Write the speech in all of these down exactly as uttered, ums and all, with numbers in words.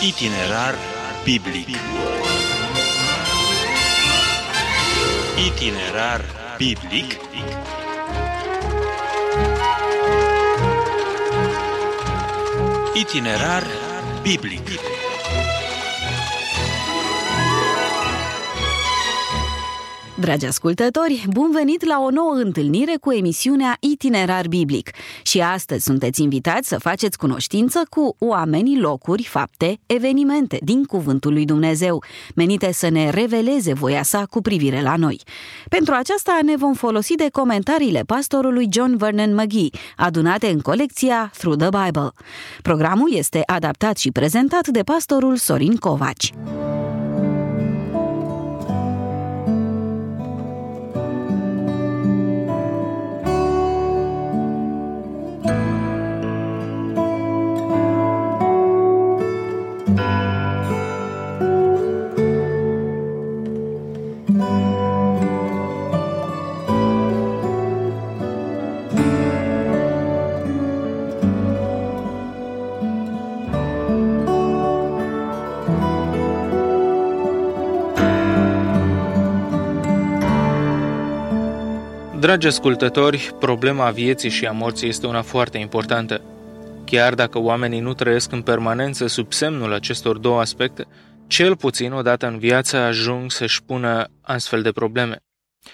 Itinerar biblic. Itinerar biblic. Itinerar biblic. Dragi ascultători, bun venit la o nouă întâlnire cu emisiunea Itinerar Biblic. Și astăzi sunteți invitați să faceți cunoștință cu oamenii, locuri, fapte, evenimente din Cuvântul lui Dumnezeu, menite să ne reveleze voia sa cu privire la noi. Pentru aceasta ne vom folosi de comentariile pastorului John Vernon McGee, adunate în colecția Through the Bible. Programul este adaptat și prezentat de pastorul Sorin Covaci. Dragi ascultători, problema vieții și a morții este una foarte importantă. Chiar dacă oamenii nu trăiesc în permanență sub semnul acestor două aspecte, cel puțin odată în viață ajung să-și pună astfel de probleme.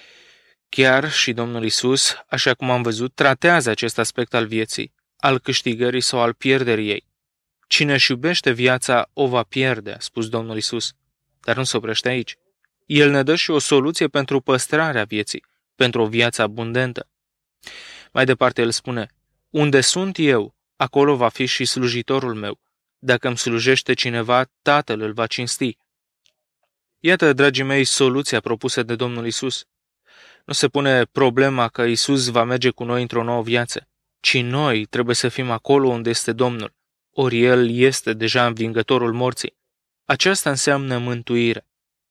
Chiar și Domnul Iisus, așa cum am văzut, tratează acest aspect al vieții, al câștigării sau al pierderii ei. Cine își iubește viața o va pierde, a spus Domnul Iisus, dar nu se oprește aici. El ne dă și o soluție pentru păstrarea vieții, pentru o viață abundentă. Mai departe el spune, unde sunt eu, acolo va fi și slujitorul meu. Dacă îmi slujește cineva, Tatăl îl va cinsti. Iată, dragii mei, soluția propusă de Domnul Iisus. Nu se pune problema că Iisus va merge cu noi într-o nouă viață, ci noi trebuie să fim acolo unde este Domnul, ori El este deja învingătorul morții. Aceasta înseamnă mântuire.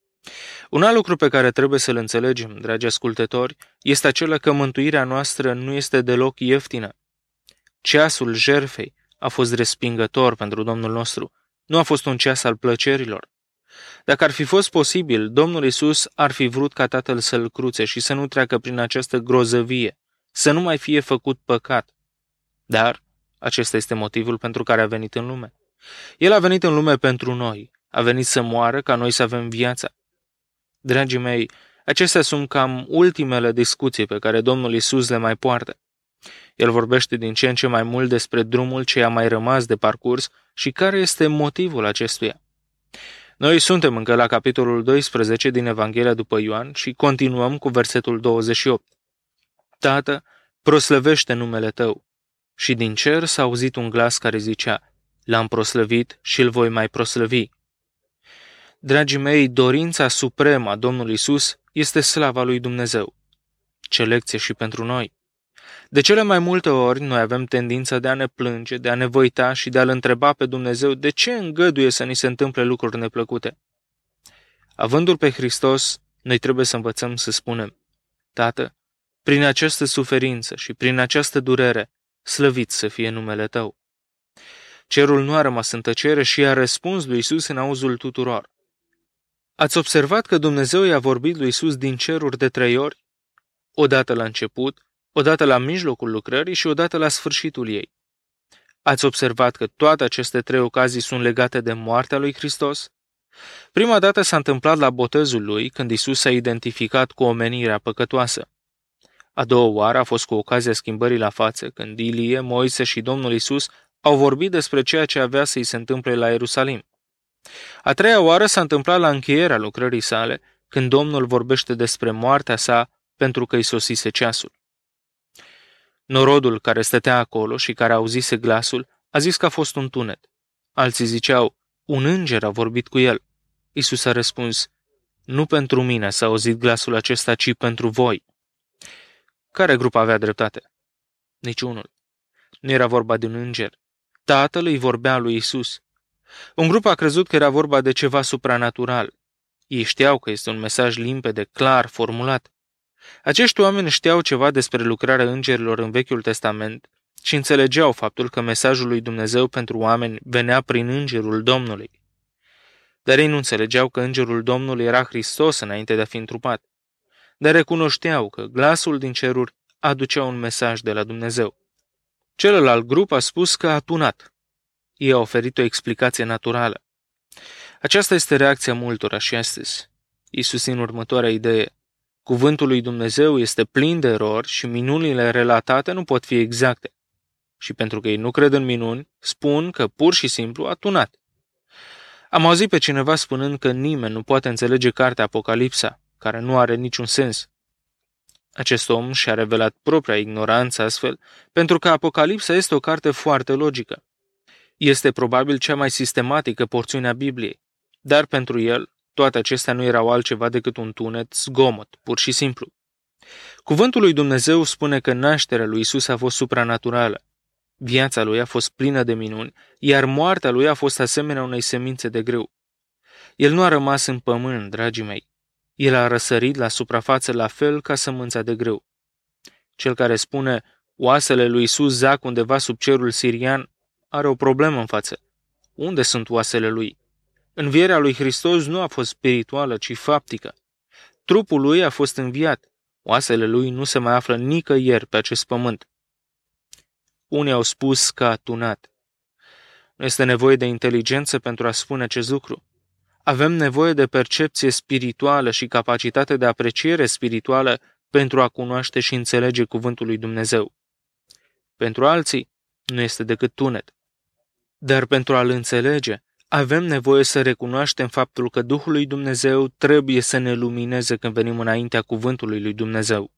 Un alt lucru pe care trebuie să-l înțelegem, dragi ascultători, este acela că mântuirea noastră nu este deloc ieftină. Ceasul jertfei a fost respingător pentru Domnul nostru, nu a fost un ceas al plăcerilor. Dacă ar fi fost posibil, Domnul Iisus ar fi vrut ca Tatăl să-l cruțe și să nu treacă prin această grozăvie, să nu mai fie făcut păcat. Dar acesta este motivul pentru care a venit în lume. El a venit în lume pentru noi, a venit să moară ca noi să avem viața. Dragii mei, acestea sunt cam ultimele discuții pe care Domnul Iisus le mai poartă. El vorbește din ce în ce mai mult despre drumul ce a mai rămas de parcurs și care este motivul acestuia. Noi suntem încă la capitolul doisprezece din Evanghelia după Ioan și continuăm cu versetul douăzeci și opt. Tată, proslăvește numele Tău. Și din cer s-a auzit un glas care zicea, L-am proslăvit și îl voi mai proslăvi. Dragii mei, dorința supremă a Domnului Iisus este slava lui Dumnezeu. Ce lecție și pentru noi! De cele mai multe ori noi avem tendința de a ne plânge, de a ne văita și de a-L întreba pe Dumnezeu de ce îngăduie să ni se întâmple lucruri neplăcute. Avându-L pe Hristos, noi trebuie să învățăm să spunem, Tată, prin această suferință și prin această durere, slăvit să fie numele Tău. Cerul nu a rămas în tăcere și a răspuns lui Iisus în auzul tuturor. Ați observat că Dumnezeu i-a vorbit lui Iisus din ceruri de trei ori? Odată la început, odată la mijlocul lucrării și odată la sfârșitul ei. Ați observat că toate aceste trei ocazii sunt legate de moartea lui Hristos? Prima dată s-a întâmplat la botezul lui, când Iisus s-a identificat cu omenirea păcătoasă. A doua oară a fost cu ocazia schimbării la față, când Ilie, Moise și Domnul Iisus au vorbit despre ceea ce avea să-i se întâmple la Ierusalim. A treia oară s-a întâmplat la încheierea lucrării sale, când Domnul vorbește despre moartea sa pentru că îi sosise ceasul. Norodul care stătea acolo și care auzise glasul a zis că a fost un tunet. Alții ziceau, un înger a vorbit cu el. Iisus a răspuns, nu pentru mine s-a auzit glasul acesta, ci pentru voi. Care grup avea dreptate? Niciunul. Nu era vorba de un înger. Tatăl îi vorbea lui Iisus. Un grup a crezut că era vorba de ceva supranatural. Ei știau că este un mesaj limpede, clar, formulat. Acești oameni știau ceva despre lucrarea îngerilor în Vechiul Testament și înțelegeau faptul că mesajul lui Dumnezeu pentru oameni venea prin îngerul Domnului. Dar ei nu înțelegeau că îngerul Domnului era Hristos înainte de a fi întrupat. Dar recunoșteau că glasul din ceruri aducea un mesaj de la Dumnezeu. Celălalt grup a spus că a tunat. Ei au oferit o explicație naturală. Aceasta este reacția multora și astăzi. Ei susțin următoarea idee. Cuvântul lui Dumnezeu este plin de erori și minunile relatate nu pot fi exacte. Și pentru că ei nu cred în minuni, spun că pur și simplu a tunat. Am auzit pe cineva spunând că nimeni nu poate înțelege cartea Apocalipsa, care nu are niciun sens. Acest om și-a revelat propria ignoranță astfel, pentru că Apocalipsa este o carte foarte logică. Este probabil cea mai sistematică porțiune a Bibliei, dar pentru el, toate acestea nu erau altceva decât un tunet, zgomot, pur și simplu. Cuvântul lui Dumnezeu spune că nașterea lui Isus a fost supranaturală. Viața lui a fost plină de minuni, iar moartea lui a fost asemenea unei semințe de grâu. El nu a rămas în pământ, dragii mei. El a răsărit la suprafață la fel ca sămânța de grâu. Cel care spune, oasele lui Isus zac undeva sub cerul sirian, are o problemă în față. Unde sunt oasele lui? Învierea lui Hristos nu a fost spirituală, ci faptică. Trupul lui a fost înviat. Oasele lui nu se mai află nicăieri pe acest pământ. Unii au spus că a tunat. Nu este nevoie de inteligență pentru a spune acest lucru. Avem nevoie de percepție spirituală și capacitate de apreciere spirituală pentru a cunoaște și înțelege cuvântul lui Dumnezeu. Pentru alții, nu este decât tunet. Dar pentru a-l înțelege, avem nevoie să recunoaștem faptul că Duhul lui Dumnezeu trebuie să ne lumineze când venim înaintea cuvântului lui Dumnezeu.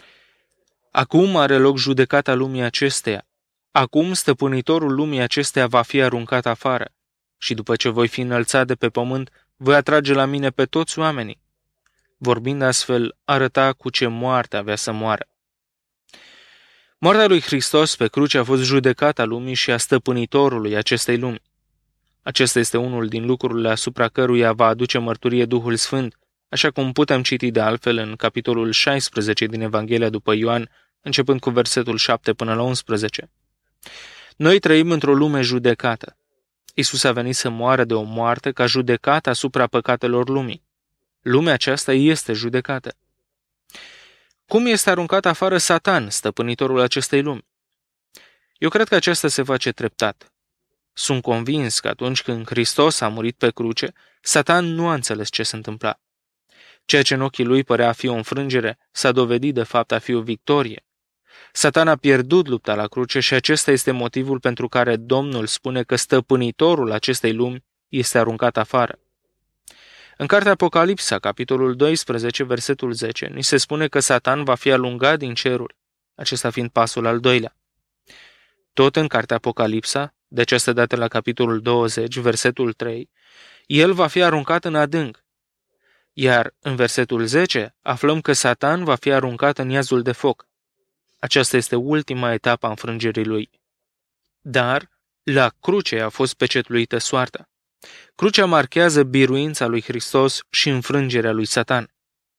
Acum are loc judecata lumii acesteia. Acum stăpânitorul lumii acesteia va fi aruncat afară. Și după ce voi fi înălțat de pe pământ, voi atrage la mine pe toți oamenii. Vorbind astfel, arăta cu ce moarte avea să moară. Moartea lui Hristos pe cruce a fost judecata lumii și a stăpânitorului acestei lumi. Acesta este unul din lucrurile asupra căruia va aduce mărturie Duhul Sfânt, așa cum putem citi de altfel în capitolul șaisprezece din Evanghelia după Ioan, începând cu versetul șapte până la unsprezece. Noi trăim într-o lume judecată. Isus a venit să moară de o moarte ca judecată asupra păcatelor lumii. Lumea aceasta este judecată. Cum este aruncat afară Satan, stăpânitorul acestei lumi? Eu cred că aceasta se face treptat. Sunt convins că atunci când Hristos a murit pe cruce, Satan nu a înțeles ce se întâmpla. Ceea ce în ochii lui părea a fi o înfrângere, s-a dovedit de fapt a fi o victorie. Satan a pierdut lupta la cruce și acesta este motivul pentru care Domnul spune că stăpânitorul acestei lumi este aruncat afară. În cartea Apocalipsa, capitolul doisprezece, versetul zece, ni se spune că Satan va fi alungat din ceruri, acesta fiind pasul al doilea. Tot în cartea Apocalipsa, de această dată la capitolul douăzeci, versetul trei, el va fi aruncat în adânc. Iar în versetul zece aflăm că Satan va fi aruncat în iazul de foc. Aceasta este ultima etapă a înfrângerii lui. Dar la cruce a fost pecetluită soarta. Crucea marchează biruința lui Hristos și înfrângerea lui Satan.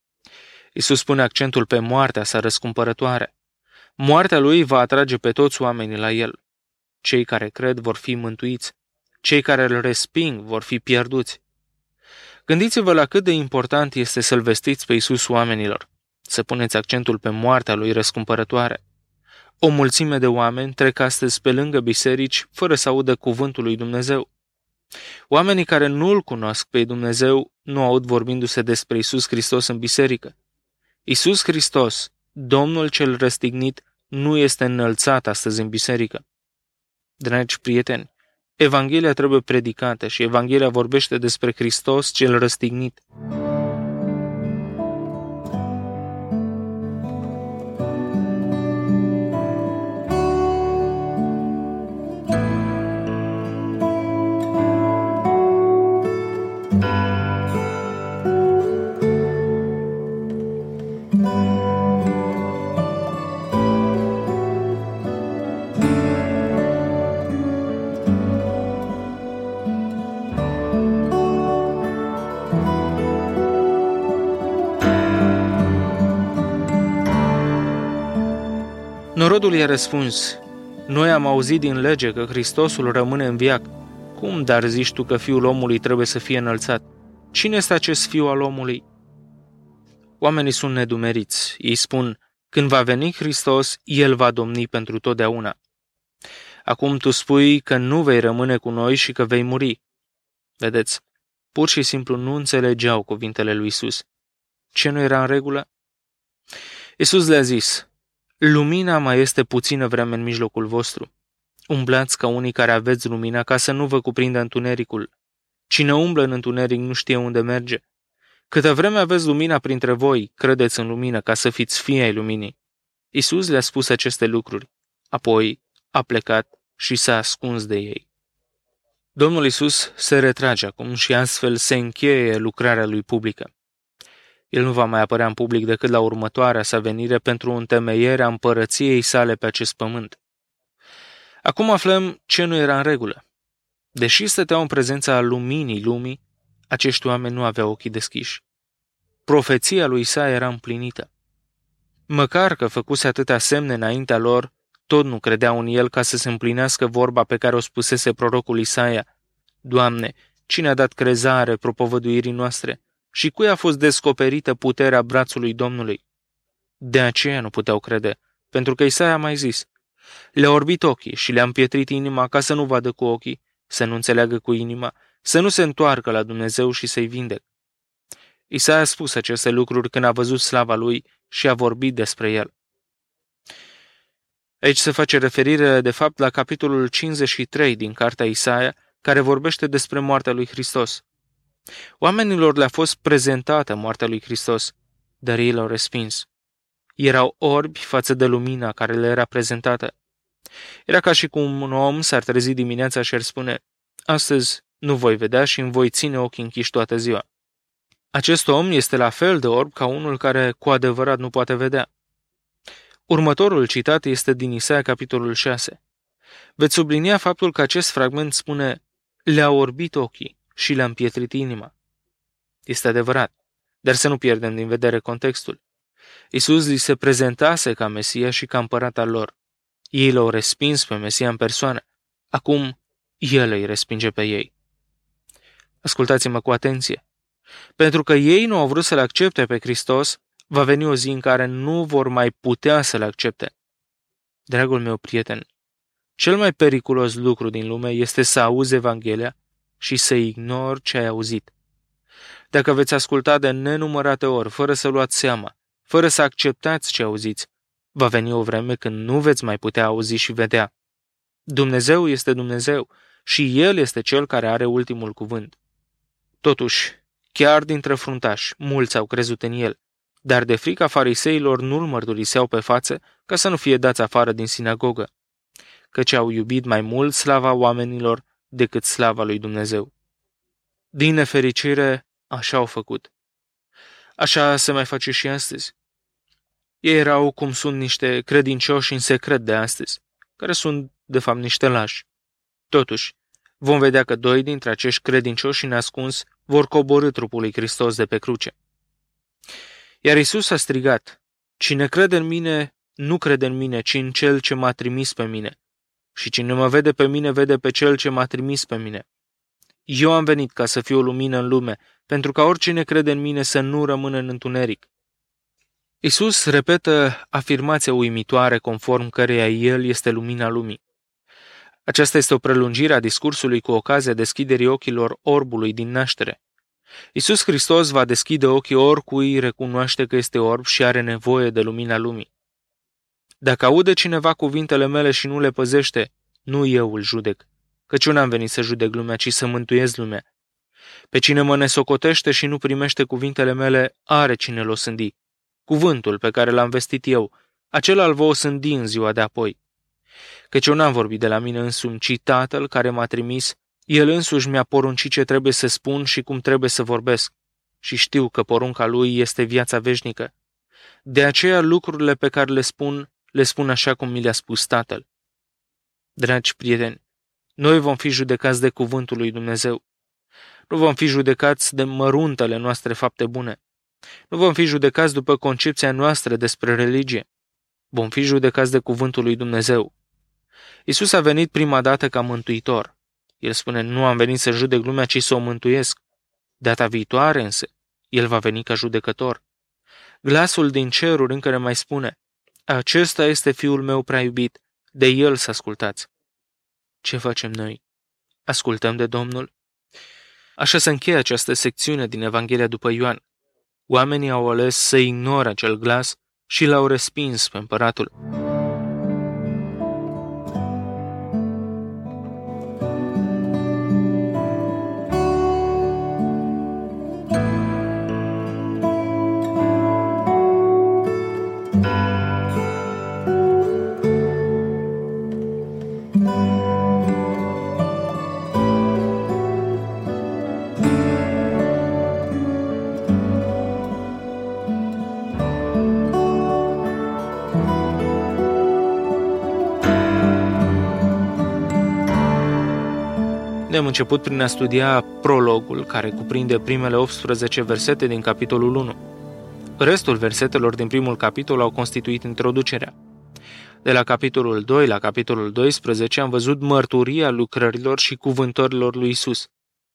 Iisus pune accentul pe moartea sa răscumpărătoare. Moartea lui va atrage pe toți oamenii la el. Cei care cred vor fi mântuiți. Cei care îl resping vor fi pierduți. Gândiți-vă la cât de important este să-L vestiți pe Iisus oamenilor, să puneți accentul pe moartea lui răscumpărătoare. O mulțime de oameni trec astăzi pe lângă biserici fără să audă cuvântul lui Dumnezeu. Oamenii care nu-L cunosc pe Dumnezeu nu aud vorbindu-se despre Iisus Hristos în biserică. Iisus Hristos, Domnul cel răstignit, nu este înălțat astăzi în biserică. Dragi prieteni, Evanghelia trebuie predicată și Evanghelia vorbește despre Hristos cel răstignit. Norodul i-a răspuns, noi am auzit din lege că Hristosul rămâne în veac. Cum, dar zici tu că Fiul omului trebuie să fie înălțat? Cine este acest Fiu al omului? Oamenii sunt nedumeriți. Ei spun, când va veni Hristos, El va domni pentru totdeauna. Acum tu spui că nu vei rămâne cu noi și că vei muri. Vedeți, pur și simplu nu înțelegeau cuvintele lui Isus. Ce nu era în regulă? Isus le-a zis, lumina mai este puțină vreme în mijlocul vostru. Umblați ca unii care aveți lumina ca să nu vă cuprindă întunericul. Cine umblă în întuneric nu știe unde merge. Câtă vreme aveți lumina printre voi, credeți în lumină ca să fiți fii ai luminii. Isus le-a spus aceste lucruri. Apoi a plecat și s-a ascuns de ei. Domnul Isus se retrage acum și astfel se încheie lucrarea lui publică. El nu va mai apărea în public decât la următoarea sa venire pentru întemeierea împărăției sale pe acest pământ. Acum aflăm ce nu era în regulă. Deși stăteau în prezența luminii lumii, acești oameni nu aveau ochii deschiși. Profeția lui Isaia era împlinită. Măcar că făcuse atâtea semne înaintea lor, tot nu credeau în el ca să se împlinească vorba pe care o spusese prorocul Isaia. Doamne, cine a dat crezare propovăduirii noastre și cui a fost descoperită puterea brațului Domnului? De aceea nu puteau crede, pentru că Isaia a mai zis, le-a orbit ochii și le-a împietrit inima ca să nu vadă cu ochii, să nu înțeleagă cu inima, să nu se întoarcă la Dumnezeu și să-i vindec. Isaia a spus aceste lucruri când a văzut slava lui și a vorbit despre el. Aici se face referire, de fapt, la capitolul cincizeci și trei din cartea Isaia, care vorbește despre moartea lui Hristos. Oamenilor le-a fost prezentată moartea lui Hristos, dar ei l-au respins. Erau orbi față de lumina care le era prezentată. Era ca și cum un om s-ar trezi dimineața și ar spune, astăzi nu voi vedea și îmi voi ține ochii închiși toată ziua. Acest om este la fel de orb ca unul care cu adevărat nu poate vedea. Următorul citat este din Isaia, capitolul șase. Veți sublinia faptul că acest fragment spune, le-a orbit ochii și le-a împietrit inima. Este adevărat, dar să nu pierdem din vedere contextul. Iisus li se prezentase ca Mesia și ca împărat al lor. Ei l-au respins pe Mesia în persoană. Acum, El îi respinge pe ei. Ascultați-mă cu atenție. Pentru că ei nu au vrut să-L accepte pe Hristos, va veni o zi în care nu vor mai putea să-L accepte. Dragul meu prieten, cel mai periculos lucru din lume este să auzi Evanghelia și să ignori ce ai auzit. Dacă veți asculta de nenumărate ori, fără să luați seama, fără să acceptați ce auziți, va veni o vreme când nu veți mai putea auzi și vedea. Dumnezeu este Dumnezeu și El este Cel care are ultimul cuvânt. Totuși, chiar dintre fruntași, mulți au crezut în El, dar de frica fariseilor nu-L mărturiseau pe față ca să nu fie dați afară din sinagogă, căci au iubit mai mult slava oamenilor decât slava lui Dumnezeu. Din nefericire, așa au făcut. Așa se mai face și astăzi. Ei erau cum sunt niște credincioși în secret de astăzi, care sunt, de fapt, niște lași. Totuși, vom vedea că doi dintre acești credincioși neascuns vor coborî trupul lui Hristos de pe cruce. Iar Iisus a strigat, cine crede în mine, nu crede în mine, ci în Cel ce m-a trimis pe mine. Și cine mă vede pe mine, vede pe Cel ce m-a trimis pe mine. Eu am venit ca să fiu o lumină în lume, pentru ca oricine crede în mine să nu rămână în întuneric. Iisus repetă afirmația uimitoare conform căreia El este lumina lumii. Aceasta este o prelungire a discursului cu ocazia deschiderii ochilor orbului din naștere. Iisus Hristos va deschide ochii oricui recunoaște că este orb și are nevoie de lumina lumii. Dacă aude cineva cuvintele mele și nu le păzește, nu eu îl judec, căci eu n-am venit să judec lumea, ci să mântuiesc lumea. Pe cine mă nesocotește și nu primește cuvintele mele, are cine l-o sândi. Cuvântul pe care l-am vestit eu, acela îl voi sândi în ziua de apoi. Căci eu n-am vorbit de la mine însumi, ci Tatăl care m-a trimis, El însuși mi-a poruncit ce trebuie să spun și cum trebuie să vorbesc. Și știu că porunca Lui este viața veșnică. De aceea lucrurile pe care le spun, le spun așa cum mi le-a spus Tatăl. Dragi prieteni, noi vom fi judecați de cuvântul lui Dumnezeu. Nu vom fi judecați de măruntele noastre fapte bune. Nu vom fi judecați după concepția noastră despre religie. Vom fi judecați de cuvântul lui Dumnezeu. Iisus a venit prima dată ca mântuitor. El spune, nu am venit să judec lumea, ci să o mântuiesc. Data viitoare însă, el va veni ca judecător. Glasul din ceruri încă ne mai spune, acesta este Fiul meu prea iubit, de el să ascultați. Ce facem noi? Ascultăm de Domnul? Așa se încheie această secțiune din Evanghelia după Ioan. Oamenii au ales să ignore acel glas și l-au respins pe împăratul. Ne-am început prin a studia prologul, care cuprinde primele optsprezece versete din capitolul unu. Restul versetelor din primul capitol au constituit introducerea. De la capitolul doi la capitolul doisprezece am văzut mărturia lucrărilor și cuvântărilor lui Isus.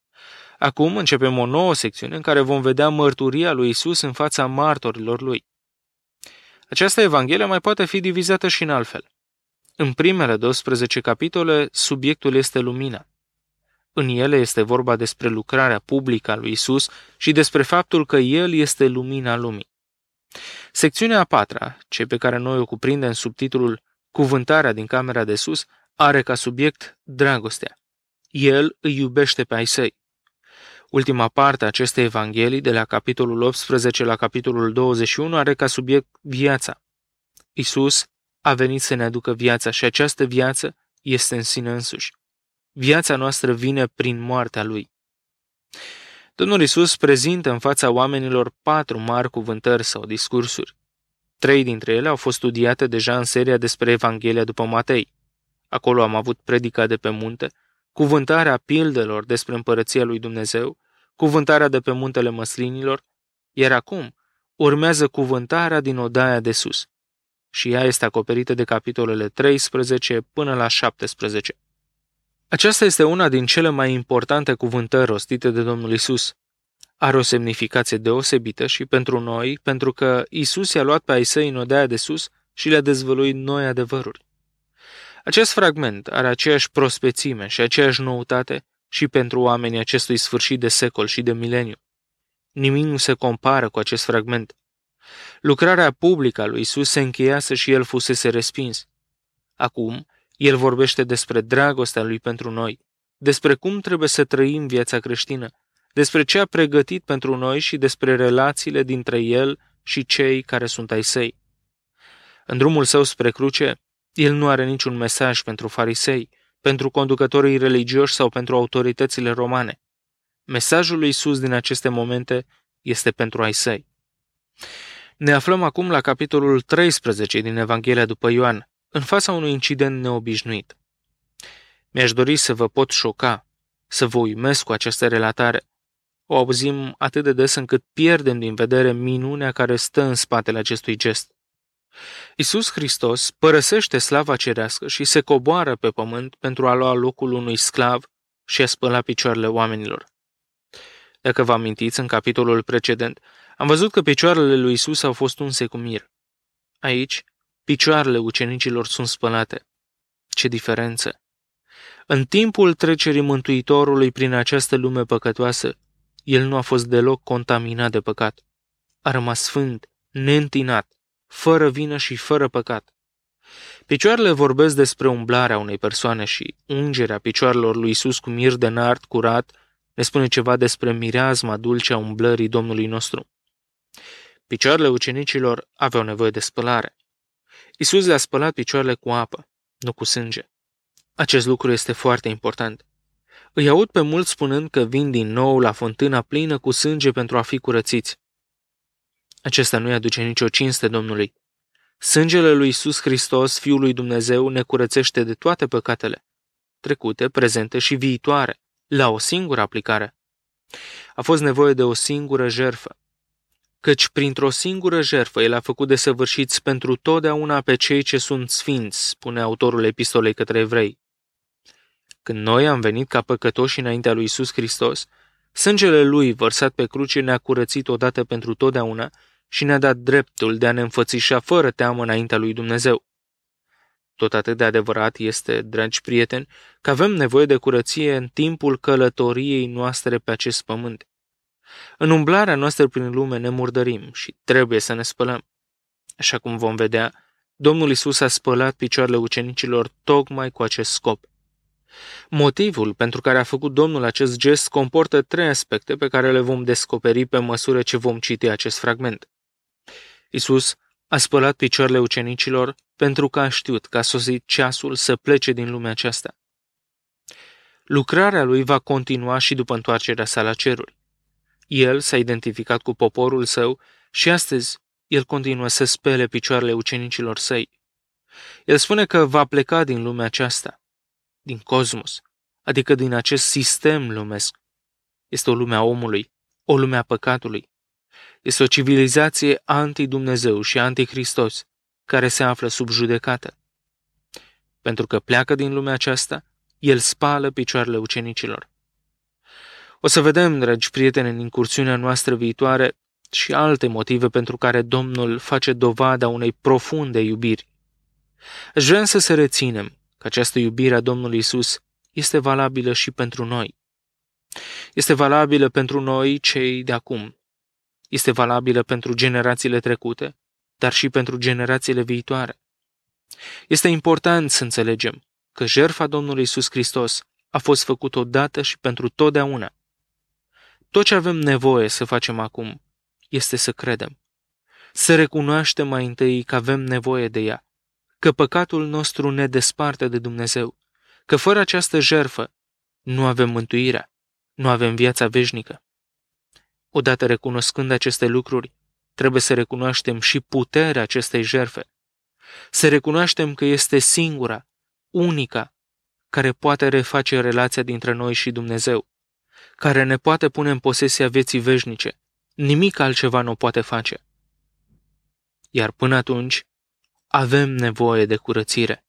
Acum începem o nouă secțiune în care vom vedea mărturia lui Isus în fața martorilor lui. Această Evanghelie mai poate fi divizată și în altfel. În primele doisprezece capitole, subiectul este lumina. În ele este vorba despre lucrarea publică a lui Isus și despre faptul că El este lumina lumii. Secțiunea a patra, cea pe care noi o cuprindem în subtitlul Cuvântarea din camera de sus, are ca subiect dragostea. El îi iubește pe ai săi. Ultima parte a acestei evanghelii, de la capitolul optsprezece la capitolul douăzeci și unu, are ca subiect viața. Isus a venit să ne aducă viața și această viață este în sine însuși. Viața noastră vine prin moartea Lui. Domnul Iisus prezintă în fața oamenilor patru mari cuvântări sau discursuri. Trei dintre ele au fost studiate deja în seria despre Evanghelia după Matei. Acolo am avut predica de pe munte, cuvântarea pildelor despre împărăția lui Dumnezeu, cuvântarea de pe muntele măslinilor, iar acum urmează cuvântarea din odaia de sus. Și ea este acoperită de capitolele treisprezece până la șaptesprezece. Aceasta este una din cele mai importante cuvântări rostite de Domnul Isus. Are o semnificație deosebită și pentru noi, pentru că Isus i-a luat pe ai săi în odaia de sus și le-a dezvăluit noi adevăruri. Acest fragment are aceeași prospețime și aceeași noutate și pentru oamenii acestui sfârșit de secol și de mileniu. Nimic nu se compară cu acest fragment. Lucrarea publică a lui Isus se încheiase și el fusese respins. Acum, el vorbește despre dragostea lui pentru noi, despre cum trebuie să trăim viața creștină, despre ce a pregătit pentru noi și despre relațiile dintre el și cei care sunt ai săi. În drumul său spre cruce, el nu are niciun mesaj pentru farisei, pentru conducătorii religioși sau pentru autoritățile romane. Mesajul lui Isus din aceste momente este pentru ai săi. Ne aflăm acum la capitolul treisprezece din Evanghelia după Ioan, în fața unui incident neobișnuit. Mi-aș dori să vă pot șoca, să vă uimesc cu această relatare. O auzim atât de des încât pierdem din vedere minunea care stă în spatele acestui gest. Iisus Hristos părăsește slava cerească și se coboară pe pământ pentru a lua locul unui sclav și a spăla picioarele oamenilor. Dacă vă amintiți, în capitolul precedent, am văzut că picioarele lui Iisus au fost unse cu mir. Aici, picioarele ucenicilor sunt spălate. Ce diferență! În timpul trecerii Mântuitorului prin această lume păcătoasă, el nu a fost deloc contaminat de păcat. A rămas sfânt, neîntinat, fără vină și fără păcat. Picioarele vorbesc despre umblarea unei persoane și ungerea picioarelor lui Iisus cu mir de nard curat ne spune ceva despre mireazma dulce a umblării Domnului nostru. Picioarele ucenicilor aveau nevoie de spălare. Iisus le-a spălat picioarele cu apă, nu cu sânge. Acest lucru este foarte important. Îi aud pe mulți spunând că vin din nou la fântâna plină cu sânge pentru a fi curățiți. Acesta nu-i aduce nicio cinste Domnului. Sângele lui Iisus Hristos, Fiul lui Dumnezeu, ne curățește de toate păcatele, trecute, prezente și viitoare, la o singură aplicare. A fost nevoie de o singură jertfă, căci printr-o singură jertfă El a făcut desăvârșiți pentru totdeauna pe cei ce sunt sfinți, spune autorul epistolei către evrei. Când noi am venit ca păcătoși înaintea lui Iisus Hristos, sângele Lui vărsat pe cruce ne-a curățit odată pentru totdeauna și ne-a dat dreptul de a ne înfățișa fără teamă înaintea lui Dumnezeu. Tot atât de adevărat este, dragi prieteni, că avem nevoie de curăție în timpul călătoriei noastre pe acest pământ. În umblarea noastră prin lume ne murdărim și trebuie să ne spălăm. Așa cum vom vedea, Domnul Iisus a spălat picioarele ucenicilor tocmai cu acest scop. Motivul pentru care a făcut Domnul acest gest comportă trei aspecte pe care le vom descoperi pe măsură ce vom citi acest fragment. Iisus a spălat picioarele ucenicilor pentru că a știut că a sosit ceasul să plece din lumea aceasta. Lucrarea lui va continua și după întoarcerea sa la ceruri. El s-a identificat cu poporul său și astăzi el continuă să spele picioarele ucenicilor săi. El spune că va pleca din lumea aceasta, din cosmos, adică din acest sistem lumesc. Este o lume a omului, o lume a păcatului. Este o civilizație anti-Dumnezeu și anti-Hristos, care se află sub judecată. Pentru că pleacă din lumea aceasta, el spală picioarele ucenicilor. O să vedem, dragi prieteni, în incursiunea noastră viitoare și alte motive pentru care Domnul face dovada unei profunde iubiri. Aș vrea să se reținem că această iubire a Domnului Iisus este valabilă și pentru noi. Este valabilă pentru noi, cei de acum. Este valabilă pentru generațiile trecute, dar și pentru generațiile viitoare. Este important să înțelegem că jertfa Domnului Iisus Hristos a fost făcută odată și pentru totdeauna. Tot ce avem nevoie să facem acum este să credem, să recunoaștem mai întâi că avem nevoie de ea, că păcatul nostru ne desparte de Dumnezeu, că fără această jertfă nu avem mântuirea, nu avem viața veșnică. Odată recunoscând aceste lucruri, trebuie să recunoaștem și puterea acestei jertfe, să recunoaștem că este singura, unica, care poate reface relația dintre noi și Dumnezeu, care ne poate pune în posesia vieții veșnice. Nimic altceva nu o poate face. Iar până atunci, avem nevoie de curățire.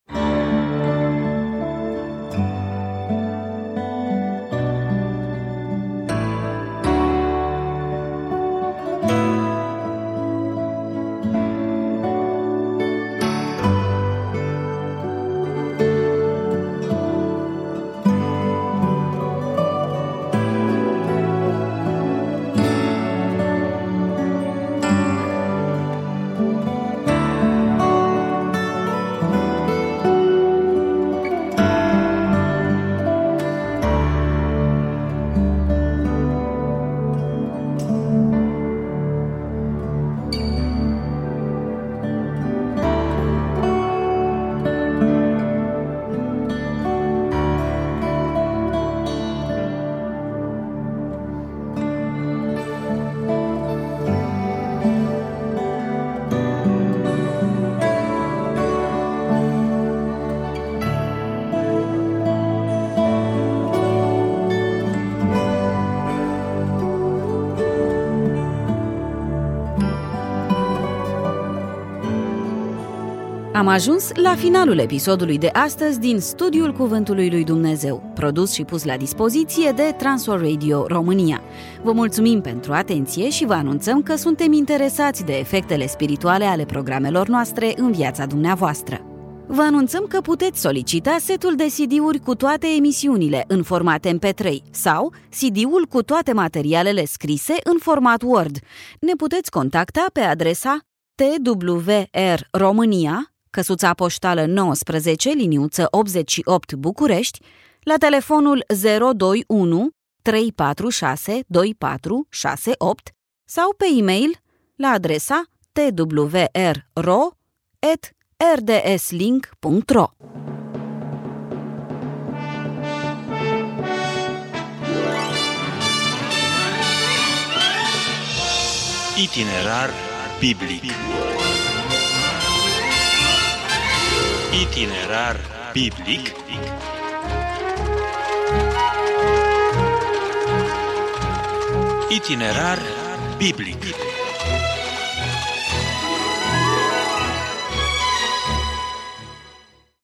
Am ajuns la finalul episodului de astăzi din Studiul Cuvântului lui Dumnezeu, produs și pus la dispoziție de Transworld Radio România. Vă mulțumim pentru atenție și vă anunțăm că suntem interesați de efectele spirituale ale programelor noastre în viața dumneavoastră. Vă anunțăm că puteți solicita setul de C D-uri cu toate emisiunile în format M P trei sau C D-ul cu toate materialele scrise în format Word. Ne puteți contacta pe adresa T W R România, căsuța poștală nouăsprezece, liniuță optzeci și opt București, la telefonul zero doi unu trei patru șase doi patru șase opt sau pe e-mail la adresa t w r ro at r d s link punct r o. Itinerar biblic. Itinerar biblic. Itinerar biblic.